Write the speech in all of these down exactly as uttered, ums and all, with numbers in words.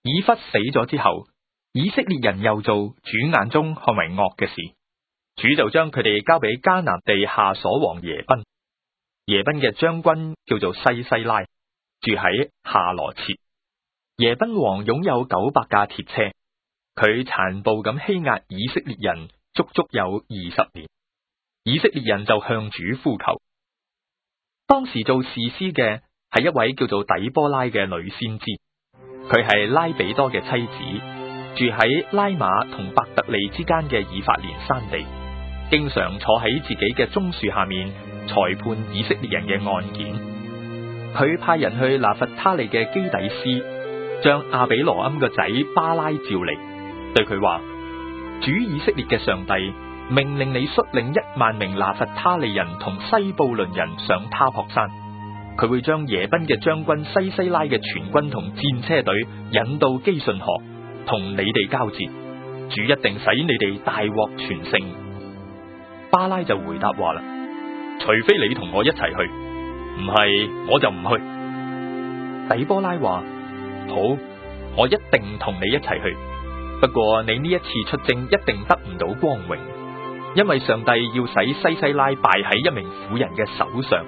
以笏死咗之後，以色列人又做主眼中看為惡嘅事，主就將佢哋交俾迦南地夏瑣王耶賓。耶賓嘅將軍叫做西西拉，住喺夏羅設。耶賓王擁有九百架鐵車，佢殘暴咁欺壓以色列人，足足有二十年。以色列人就向主呼求。當時做士師嘅係一位叫做底波拉嘅女先知，佢係拉比多嘅妻子，住喺拉馬同伯特利之間嘅以法蓮山地，經常坐喺自己嘅棕樹下面裁判以色列人嘅案件。佢派人去拿弗他利嘅基底斯，將亞比羅暗個仔巴拉召嚟，對佢話：主以色列嘅上帝命令你率領一萬名拿弗他利人同西布倫人上他泊山，佢會將耶賓嘅將軍西西拉嘅全軍同戰車隊引到基順河，同你哋交戰，主一定使你哋大獲全勝。巴拉就回答話啦：除非你同我一齊去，唔係我就唔去。底波拉話：好，我一定同你一齊去，不過你呢一次出征一定得唔到光榮，因為上帝要使西西拉敗喺一名婦人嘅手上。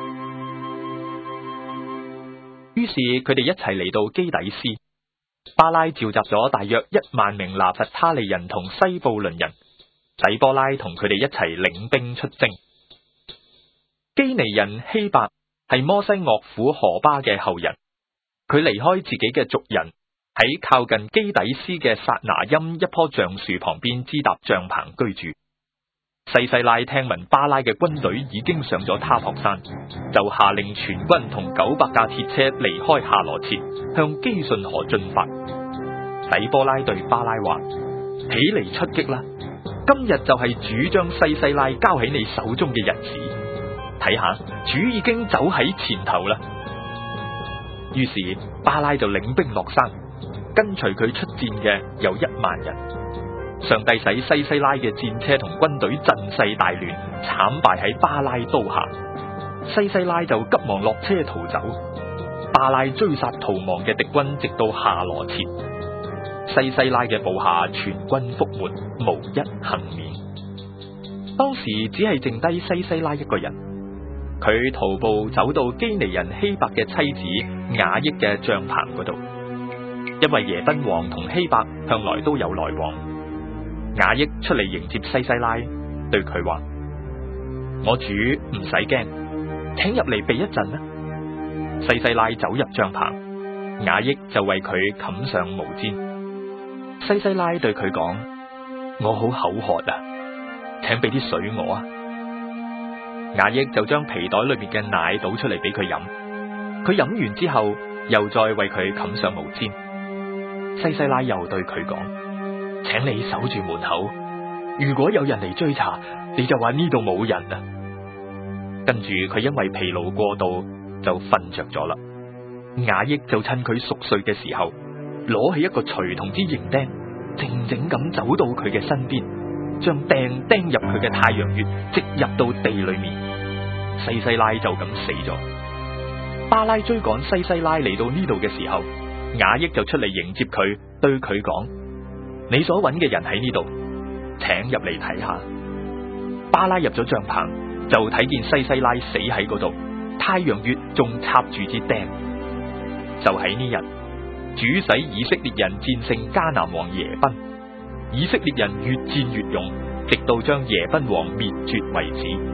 於是佢哋一齊嚟到基底斯，巴拉召集咗大約一萬名拿弗他利人同西布倫人，底波拉同佢哋一齊領兵出征。基尼人希伯係摩西岳父何巴嘅後人，佢離開自己嘅族人，喺靠近基底斯嘅撒拿音一棵橡樹旁邊支搭帳篷居住。西西拉聽聞巴拉嘅軍隊已經上咗他泊山，就下令全軍同九百架鐵車離開夏羅設，向基順河進發。底波拉對巴拉話：起嚟出擊啦！今日就係主將西西拉交喺你手中嘅日子，睇下主已經走喺前頭啦。於是巴拉就領兵落山，跟隨佢出戰嘅有一萬人。上帝使西西拉嘅戰車同軍隊陣勢大亂，慘敗喺巴拉刀下。西西拉就急忙落車逃走。巴拉追殺逃亡嘅敵軍，直到夏羅設。西西拉嘅部下全軍覆沒，無一幸免。當時只係剩低西西拉一個人，佢徒步走到基尼人希伯嘅妻子雅億嘅帳篷嗰度，因為耶賓王同希伯向來都有來往。雅億出嚟迎接西西拉，對佢話：我主唔使驚，請入嚟避一陣啦。西西拉走入帳篷，雅億就為佢冚上毛氈。西西拉對佢講：我好口渴啊，請俾啲水我啊。雅億就將皮袋裏面嘅奶倒出嚟俾佢飲，佢飲完之後又再為佢冚上毛氈。西西拉又對佢講：請你守住門口，如果有人嚟追查，你就話呢度冇人啊。跟住佢因為疲勞過度就瞓着咗啦。雅億就趁佢熟睡嘅時候，攞起一個錘同支營釘，靜靜咁走到佢嘅身邊，將釘釘入佢嘅太陽穴，直入到地裏面。西西拉就咁死咗。巴拉追趕西西拉嚟到呢度嘅時候，雅億就出嚟迎接佢，對佢講：你所揾嘅人喺呢度，請入嚟睇下。巴拉入咗帳篷，就睇見西西拉死喺嗰度，太陽穴仲插住支釘。就喺呢日，主使以色列人戰勝迦南王耶賓，以色列人越戰越勇，直到將耶賓王滅絕為止。